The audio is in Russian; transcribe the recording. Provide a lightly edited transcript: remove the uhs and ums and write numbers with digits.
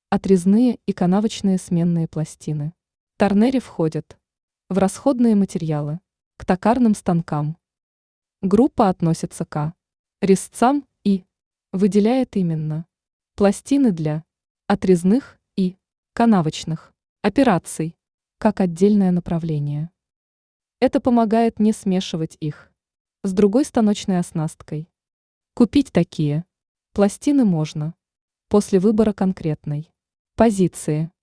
отрезные и канавочные сменные пластины. Торнери входят в расходные материалы, к токарным станкам. Группа относится к резцам и выделяет именно пластины для отрезных и канавочных операций как отдельное направление. Это помогает не смешивать их с другой станочной оснасткой. Купить такие пластины можно после выбора конкретной позиции.